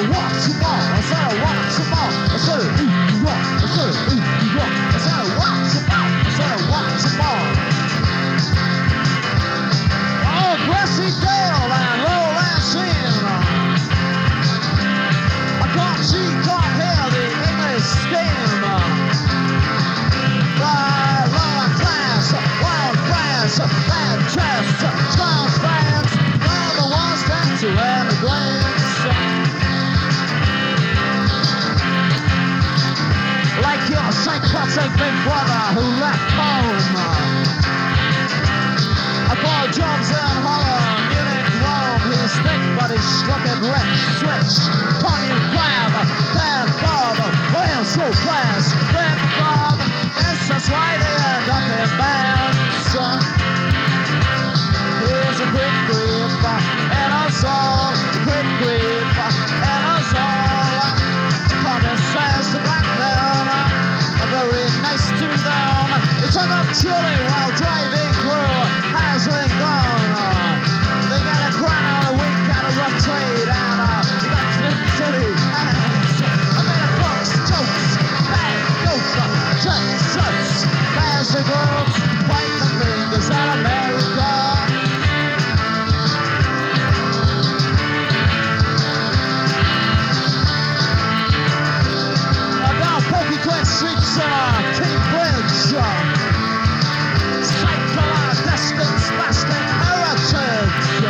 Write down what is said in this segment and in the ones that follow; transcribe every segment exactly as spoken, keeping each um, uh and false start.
want some more. I said I want some more. I said ooh you want. I said ooh you want. I said I want some more. I said I want some more. Oh, grassy dale and lowland sin. I can't see, can't hear the English steam. Right, lower class, wild grass, bad chest, strong fans. They're the ones that to emigrate. Like your psychotic big brother who left home. I bought jobs in Holland, Munich, Rome. He's thick but he's struck it rich. Switch, Tony Crab, Dan Bob, well so class. Dan Bob, yes that's right, they end up in bands. Here's a quick grip, and us all, quick grip, and us all. Thomas says the black men are very nice to them. They took up chili while driving through Hasling Gone. They got a crown a week out of rough trade, and uh, they got Flint City hands. I made a books, jokes, bad yoga, jet sets, fancy girls, white the fingers at America. Pokey Twin Streets in uh, Cambridge. Cycle destined spastic heritage.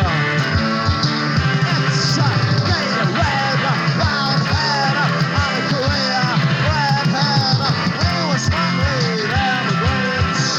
It's a gay red, brown head, out of Korea, red head. We were smugly immigrants.